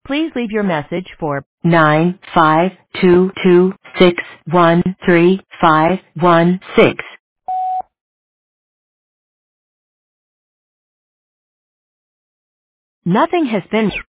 Please leave your message for 95226133516. Nothing has been